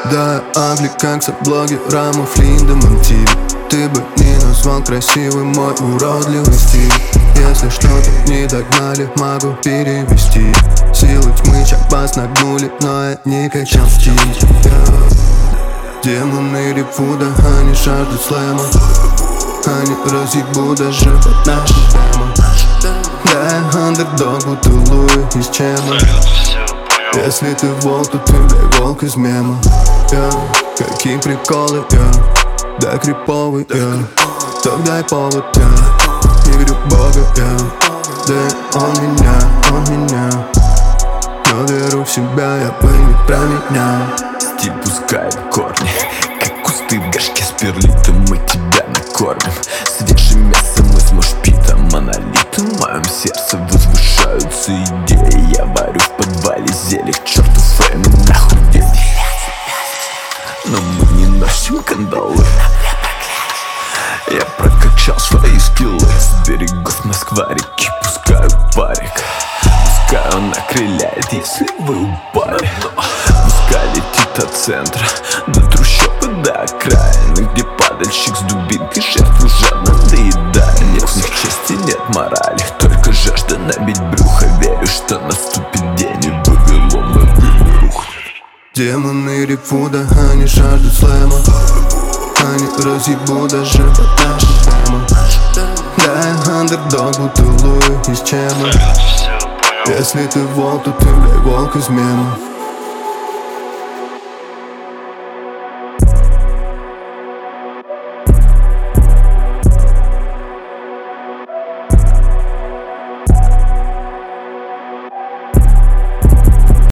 Да, агли, как со блогером в Линдеман ТВ. Ты бы не назвал красивый мой уродливый стиль. Если что-то не догнали, могу перевести. Силы тьмы чак-бас нагнули, но я не качал стиль. Демоны репуда, они жаждут слэма. Они разъебут даже под нашим темам. Да, я андердог, будто Луи из Чема. Если ты волк, то ты, бля, волк из мема. Какие приколы, да, криповый, так дай повод, не верю в Бога, да, он меня, но веру в себя, я пойми про меня. Стиль пускает корни, как кусты в горшке с перлитом. Мы тебя накормим свежим мясом из мошпита. Монолиты в моем сердце возвышаются идеи. Я варю в подвале зелье к черту фрейм и нахуй везде. Но мы не носим кандалы. Я прокачал свои скиллы с берегов Москва-реки. Пускаю парик, пускай он окрыляет, если вы упали. Пускай летит от центра до трущоб и до окраины, где падальщик с дубинкой жертву жадно доедает. Нет в них чести, нет морали, только жажда набить брюхо. Верю, что наступит день и Вавилон рухнет. Демоны репуда, они жаждут слэма. Они разъебут даже под нашим темам. Да, я андердог, будто Луи из Чема. Если ты волк, то ты, бля, волк из мема.